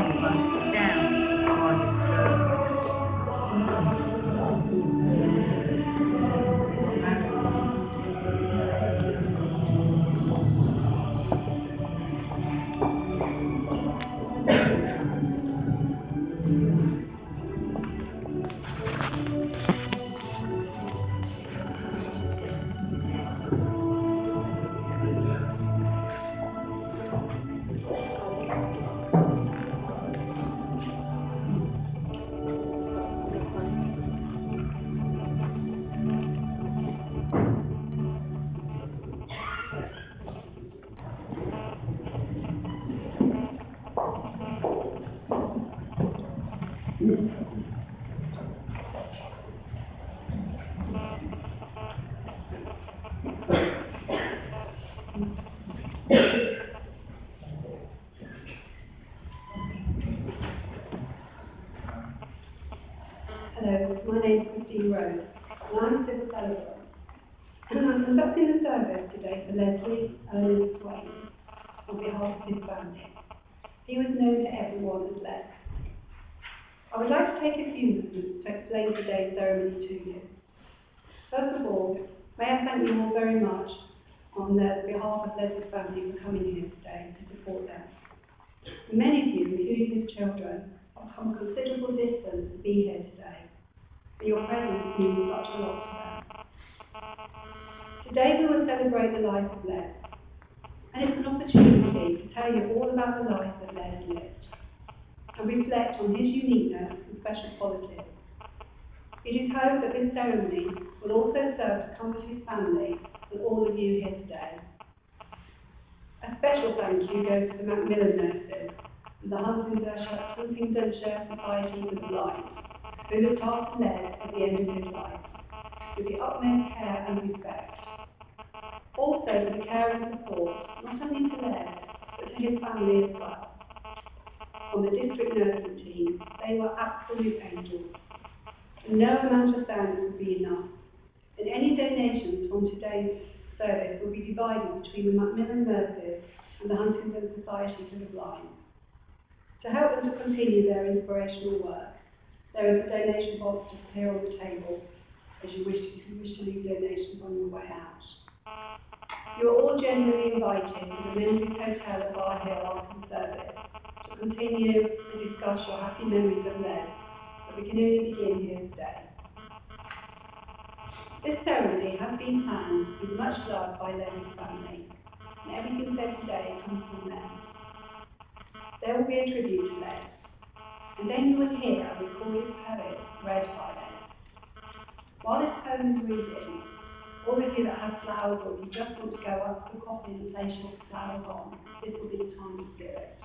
Hello, my name is Christine Rose, and I'm a civil celebrant. I'm conducting the service today for Leslie Ernest Swain on behalf of his family. He was known to everyone as Les. I would like to take a few minutes to explain today's ceremony to you. First of all, may I thank you all very much on behalf of Leslie's family for coming here today to support them. Many of you, including his children, have come a considerable distance to be here today. Your presence means such a lot to them. Today we will celebrate the life of Les, and it's an opportunity to tell you all about the life that Les lived, and reflect on his uniqueness and special qualities. It is hoped that this ceremony will also serve to comfort his family and all of you here today. A special thank you goes to the Macmillan nurses and the Huntingdonshire Society for the Blind, who looked after Les at the end of his life, with the utmost care and respect. Also for the care and support, not only to Les, but to his family as well. On the district nursing team, they were absolute angels. And no amount of thanks would be enough. And any donations from today's service will be divided between the Macmillan nurses and the Huntingdon Society for the Blind. To help them to continue their inspirational work, there is a donation box just here on the table, if you wish to leave donations on your way out. You are all genuinely invited to the Lindsay's Hotel at Bar Hill after the service to continue to discuss your happy memories of Les, but we can only begin here today. This ceremony has been planned with much love by Les's family, and everything said today comes from them. There will be a tribute to Les, and then you will hear a recorded poem read by Les. While this poem is reading, all of you that have flowers or you just want to go up to the coffin and place your flowers on, this will be the time to do it.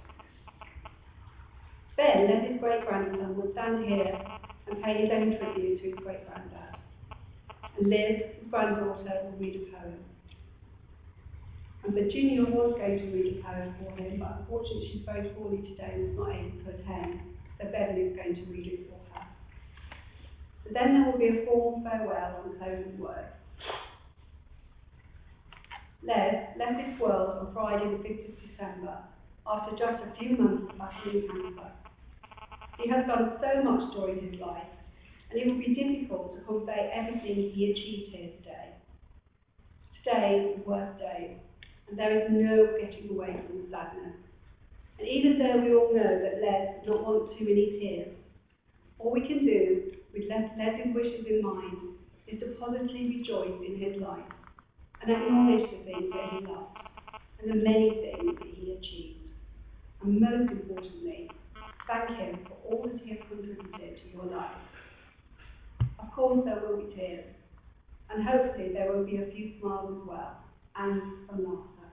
Ben, Les's great-grandson, will stand here and pay his own tribute to his great-granddad. And Liz, his granddaughter, will read a poem. And Virginia was going to read a poem for him, but unfortunately she's very poorly today and was not able to attend, so Beverly is going to read it for her. So then there will be a formal farewell and closing words. Les left this world on Friday the 5th of December, after just a few months of battling cancer. He has done so much during his life, and it would be difficult to convey everything he achieved here today. Today is the worst day, and there is no getting away from the sadness. And even though we all know that Les does not want too many tears, all we can do, with Les's wishes in mind, is to positively rejoice in his life, and acknowledge the things that he loved, and the many things that he achieved. And most importantly, thank him for all that he has contributed to your life. Of course there will be tears, and hopefully there will be a few smiles as well, and some laughter.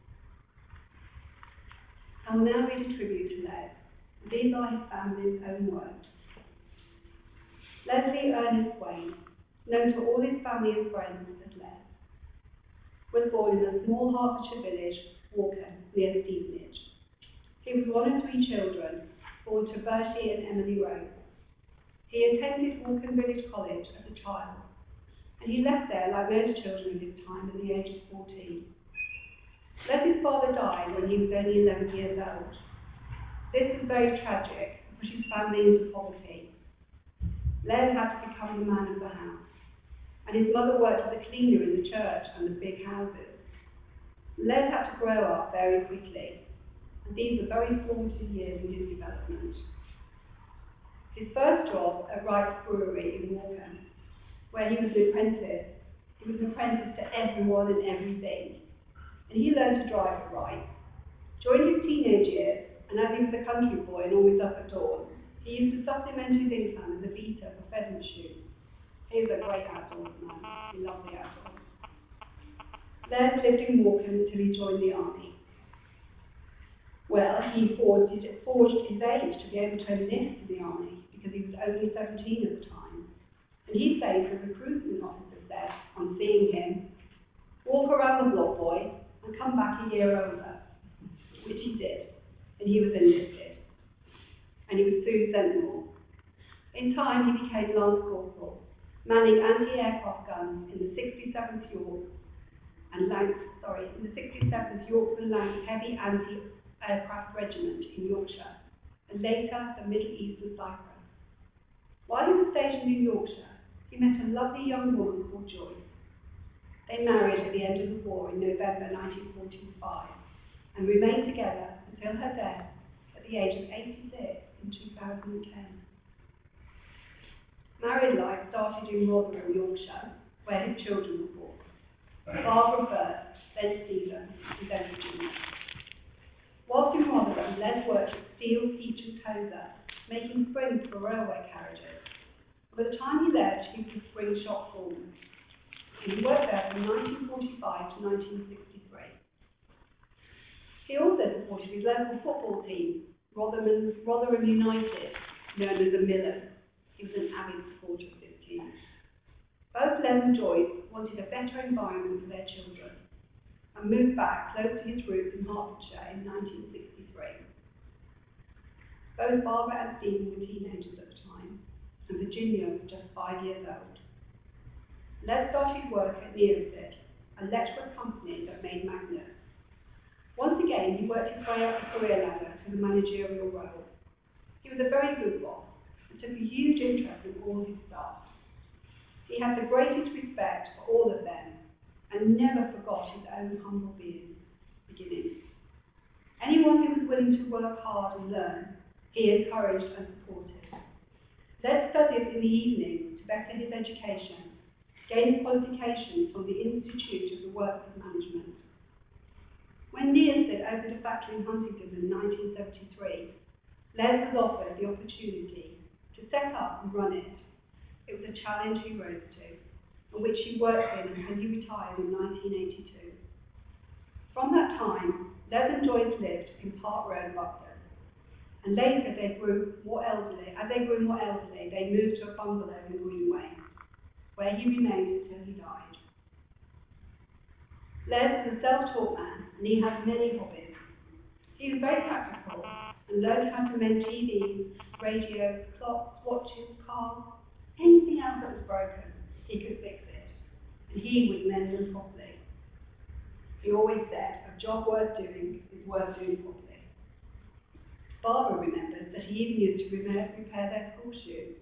I'll now read a tribute to Les. These are his family's own words. Leslie Ernest Swain, known to all his family and friends as Les, was born in a small Hertfordshire village, Walkham, near Stevenage. He was one of 3 children, born to Bertie and Emily Rose. He attended Walkham Village College as a child, and he left there like most children of his time at the age of 14. Leslie's father died when he was only 11 years old. This was very tragic, and put his family into poverty. Les had to become the man of the house, and his mother worked as a cleaner in the church and the big houses. Les had to grow up very quickly, and these were very formative years in his development. His first job at Wright's Brewery in Morecambe, where he was an apprentice. He was an apprentice to everyone and everything, and he learned to drive at Wright. During his teenage years, and as he was a country boy and always up at dawn, he used to supplement his income as a beater for pheasant shoots. He was a great outdoors man. He loved the outdoors. Les lived in Morecambe until he joined the army. Well, he forged his age to be able to enlist in the army because he was only 17 at the time. And he says the recruitment officer said, on seeing him, "Walk around the block, boy, and come back a year older," which he did, and he was enlisted. And he was soon sent north. In time, he became Lance Corporal, manning anti-aircraft guns in the 67th York and in the 67th Yorks and Lancs Heavy Anti-Aircraft Regiment in Yorkshire, and later the Middle East and Cyprus. While he was stationed in Yorkshire, he met a lovely young woman called Joyce. They married at the end of the war in November 1945 and remained together until her death at the age of 86 in 2010. Married life started in Rotherham, Yorkshire, where his children were born. Barbara first, then Stephen, and then Virginia. Whilst in Rotherham, Les worked at Steel, Peach and Tozer, making springs for railway carriages. By the time he left, he was a spring shop foreman. He worked there from 1945 to 1963. He also supported his local football team, Rotherham United, known as the Millers. He was an avid supporter of this team. Both Les and Joyce wanted a better environment for their children and moved back close to his roots in Hertfordshire in 1963. Both Barbara and Stephen were teenagers at the time, and Virginia was just 5 years old. Les started work at Neosid, a electrical company that made magnets. Once again, he worked his way up the career ladder to the managerial role. He was a very good boss and took a huge interest in all his staff. He had the greatest respect for all of them and never forgot his own humble beginnings. Anyone who was willing to work hard and learn, he encouraged and supported. Les studied in the evenings to better his education, gained qualifications from the Institute of the Works of Management. When Neosid opened a factory in Huntingdon in 1973, Les was offered the opportunity to set up and run it. It was a challenge he rose to, and which he worked in until he retired in 1982. From that time, Les and Joyce lived in Park Road, Buxton, and later as they grew more elderly, they moved to a bungalow in Greenway, where he remained until he died. Les was a self-taught man, and he had many hobbies. He was very practical and learned how to mend TVs, radios, clocks, watches, cars, anything else that was broken, he could fix it, and he would mend them properly. He always said, "A job worth doing is worth doing properly." Barbara remembers that he even used to repair their school shoes.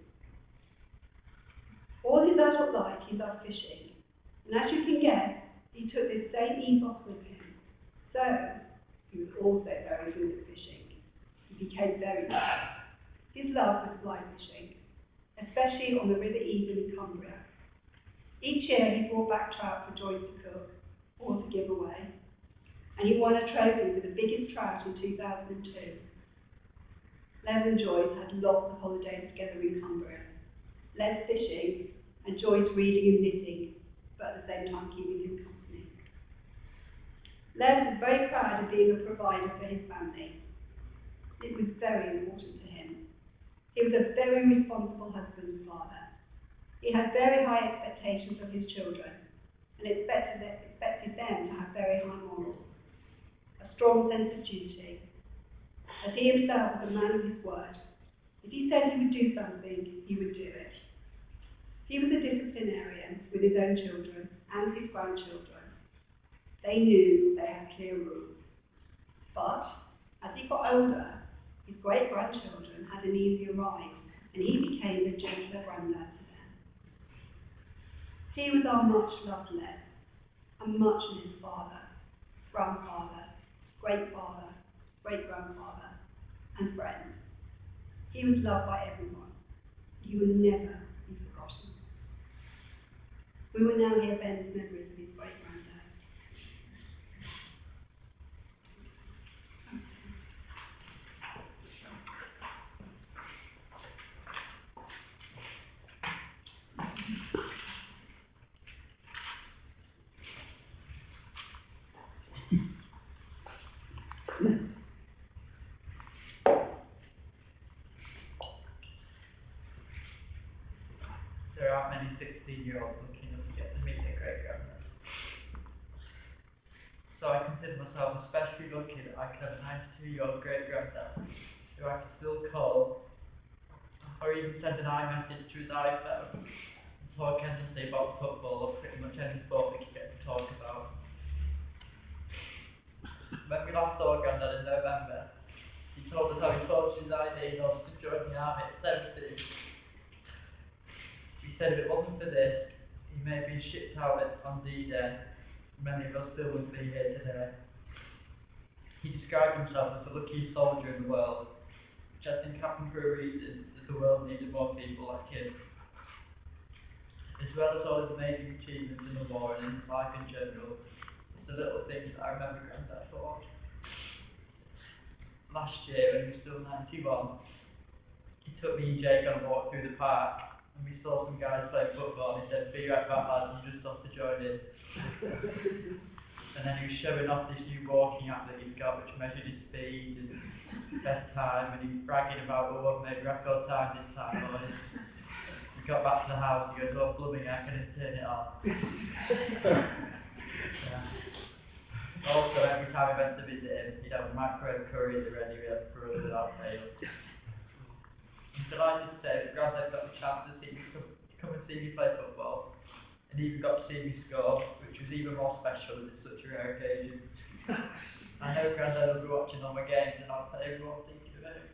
All his adult life, he loved fishing, and as you can guess, he took this same ethos with him. So, he was also very good at fishing. He became very good. His love was fly fishing, especially on the River Even in Cumbria. Each year he brought back trout for Joyce to cook or to give away, and he won a trophy for the biggest trout in 2002. Les and Joyce had lots of holidays together in Cumbria. Les fishing and Joyce reading and knitting, but at the same time keeping him company. Les was very proud of being a provider for his family. It was very important to him. He was a very responsible husband and father. He had very high expectations of his children and expected them to have very high morals, a strong sense of duty, as he himself was a man of his word. If he said he would do something, he would do it. He was a disciplinarian with his own children and his grandchildren. They knew they had clear rules. But as he got older, His great-grandchildren had an easier ride, and he became a gentler granddad to them. He was our much-loved Les, and much-missed father, grandfather, great-father, great-grandfather, and friend. He was loved by everyone. He will never be forgotten. We will now hear Ben's memories of his great-granddad. There aren't many 16-year-olds lucky enough to get to meet their great-granddad. So I consider myself especially lucky that I can have a 92-year-old great-granddad who I can still call or even send an iMessage to his iPhone and talk endlessly about football or pretty much any sport we can get to talk about. When we last saw Grandad in November, he told us how he forged his ID in order to join the army at 70. He said if it wasn't for this, he may have been shipped out on D-Day. Many of us still wouldn't be here today. He described himself as the luckiest soldier in the world, which I think happened for a reason, as the world needed more people like him. As well as all his amazing achievements in the war and in his life in general, it's the little things that I remember Grandad for. Last year, when he was still 91, he took me and Jake on a walk through the park, and we saw some guys play football, and he said, "Be right back, lads, you just have to join in." And then he was showing off this new walking app that he's got, which measured his speed and best time, and he was bragging about, "Oh, I've made record time this time, boys." We got back to the house, he goes, "Oh, blooming heck, I didn't turn it on." Yeah. Also, every time I went to visit him, he'd have a microwave curry at the ready for us without fail. I'm delighted to say that Grandad got the chance to come and see me play football, and even got to see me score, which was even more special as it's such a rare occasion. I know Grandad will be watching all my games, and I'll tell everyone thinking of it.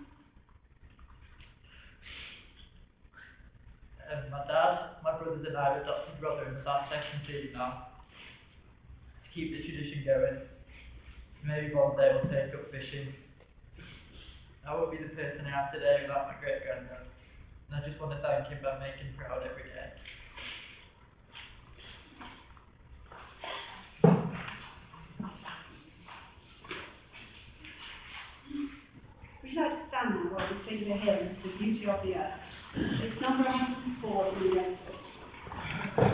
My dad, my brothers and I have adopted Rother and start second team now, to keep the tradition going. Maybe one day we'll take up fishing. I won't be the person I am today without my great-granddad, and I just want to thank him by making him proud every day. Would you like to stand now while we sing the hymn, The Beauty of the Earth? It's number 104 in the rental.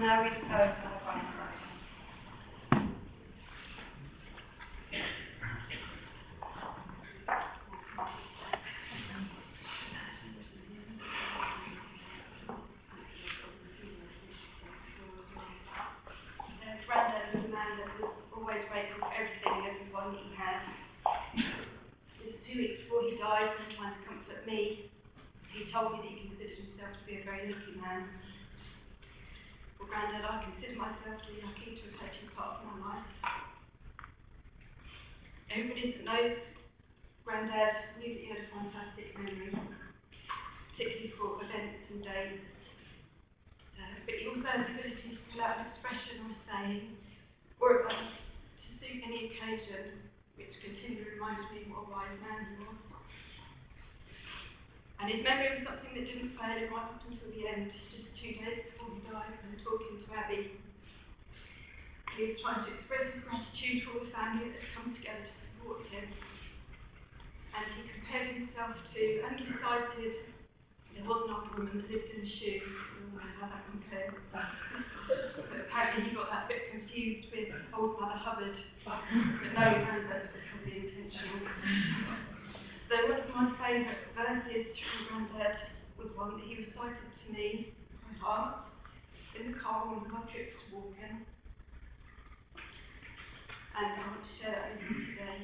now read a poem for her granddad. Granddad was a man that was always grateful for everything and everyone that he had. Just 2 weeks before he died, and trying to comfort me, he told me that he considered himself to be a very lucky man. Well, Grandad, I consider myself to be lucky to have had you part of my life. Everybody that knows Grandad knew that he had a fantastic memory, particularly for events and dates. But he also had the ability to pull out an expression or a saying, or a verse, to suit any occasion, which continually reminded me what a wise man he was. And his memory was something that didn't fail him right up until the end, just 2 days before he died, when talking to Abby. He was trying to express his gratitude for all the family that had come together to support him. And he compared himself to undecided. There was an old woman that lived in a shoe. I don't know how that compares. But apparently he got that bit confused with old Mother Hubbard. But no, Grandad was probably intentional. So one of my favourite verses from Grandad was one that he recited to me by heart in the car on my trips to Walken. And I want to share that with you today.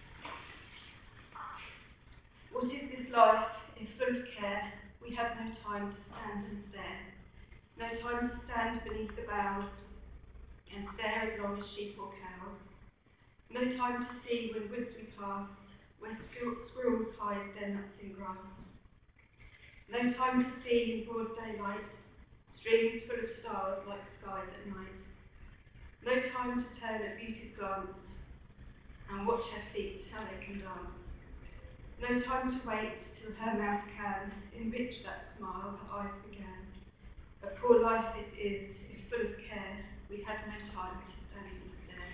What is this life if full of care? We have no time to stand and stare, no time to stand beneath the boughs and stare as long as sheep or cows, no time to see when woods we pass, where squirrels hide their nuts in grass, no time to see in broad daylight, streams full of stars like skies at night, no time to turn a beauty's glance and watch her feet how they can dance, no time to wait till her mouth can enrich that smile her eyes began. A poor life it is, if full of care, we had no time to stand and stare.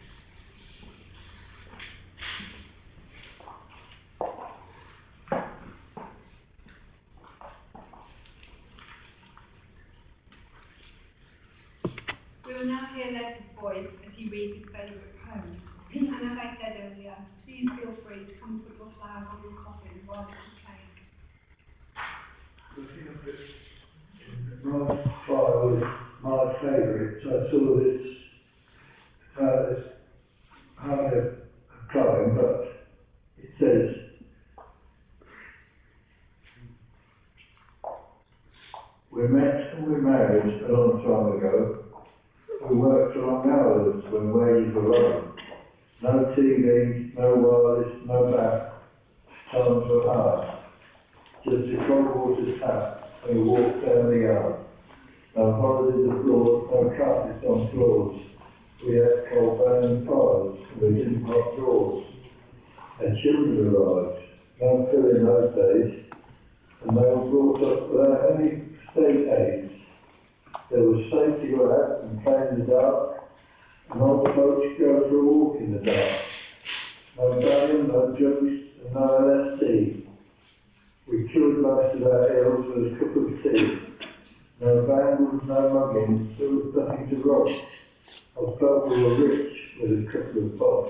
We will now hear Les's voice as he reads his favourite poem. And as I said earlier, please feel free to come put your flowers on your coffin while this is playing. My file is my favourite. I saw this hard a poem, but it says, we met and we married a long time ago. We worked long hours when wages were low. No TV, no wireless, no back. Times were hard. Just a cold water tap and we walked down the yard. No holidays abroad, no carpets on floors. We had coal burning fires and we didn't lock doors. And children arrived, no pill in those days, and they were brought up without any state aids. There was safety wraps and play in the dark, and old folks go for a walk in the dark. No Valium, no juice, and no LSD. We cured most of our ills with a cup of tea. No vandals, no mugging, there was nothing to rob. I felt we were rich with a couple of bob.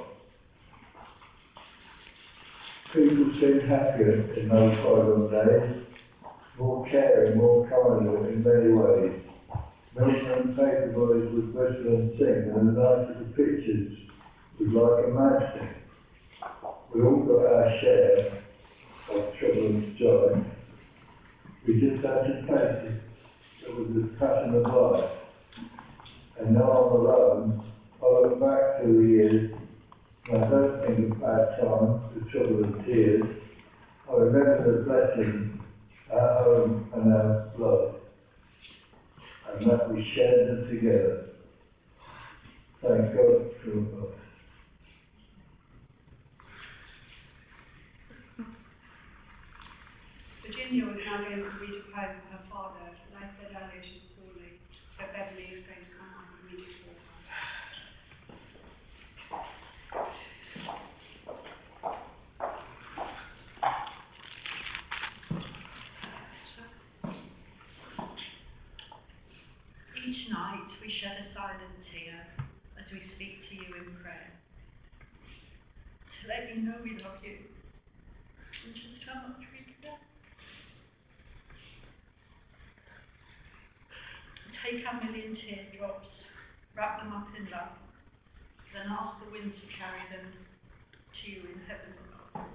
People seemed happier in those bygone days, more caring, more kinder in many ways. Milton and paper boys would whistle and sing, and the night of the pictures was like a magic. We all got our share of trouble and strife. We just had to face it. It was the passion of life. And now I'm alone, I look back through the years, and I don't think of bad times, the trouble and tears. I remember the blessings, our home and our love, and that we shared them together. Thank God for above. Virginia was now going to read a poem for her father, and I said earlier she was poorly, so Beverly is going to come up and read it for her. Each night we shed a silent tear as we speak to you in prayer, to let you know we love you and just how much we care. Take our million teardrops, wrap them up in love, then ask the wind to carry them to you in heaven above.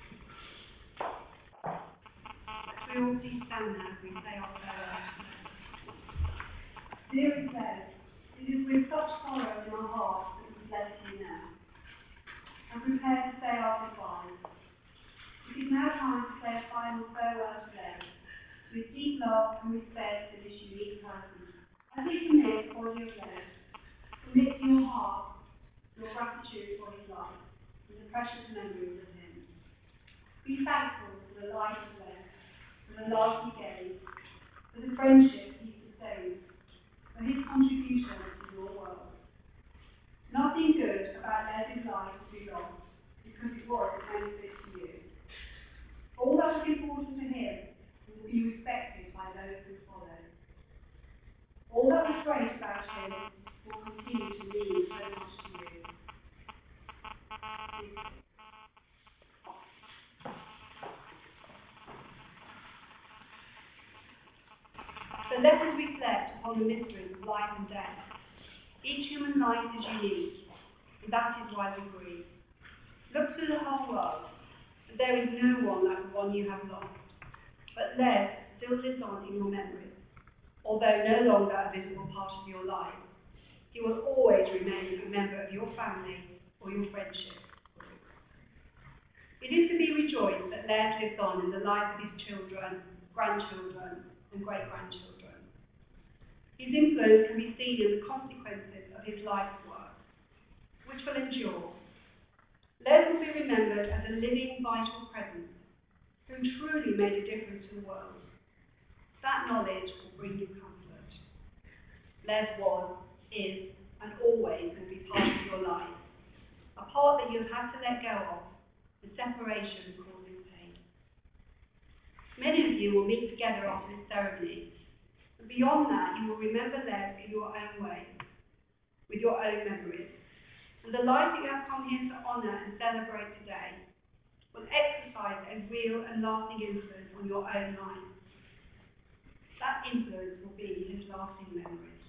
We all please stand now as we say our farewell. Dearest Claire, it is with such sorrow in our hearts that we bless you now, and prepare to say our goodbyes. It is now time to say a final farewell today, with deep love and respect for this unique person. As we commit body of Claire, commit to your heart your gratitude for his life and the precious memories of him. Be thankful for the life he led, for the love he gave, for the friendship he sustained, for his contribution to your world. Nothing good about Les's life will be lost, because it was a benefit to you. All that was important to him will be respected by those who follow. All that was great about him will continue to mean so much to you. So let us reflect upon the mysteries of life and death. Each human life is unique, and that is why we grieve. Look through the whole world, but there is no one like the one you have lost. But Les still lives on in your memories, although no longer a visible part of your life. He will always remain a member of your family or your friendship group. It is to be rejoiced that Les lives on in the lives of his children, grandchildren, and great-grandchildren. His influence can be seen in the consequences of his life's work, which will endure. Les will be remembered as a living, vital presence who truly made a difference to the world. That knowledge will bring you comfort. Les was, is, and always will be part of your life, a part that you have had to let go of, and separation causes pain. Many of you will meet together after this ceremony, and beyond that you will remember Les in your own way, with your own memories. And the life that you have come here to honour and celebrate today will exercise a real and lasting influence on your own life. That influence will be his lasting memories.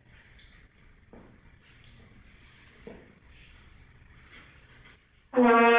Hello.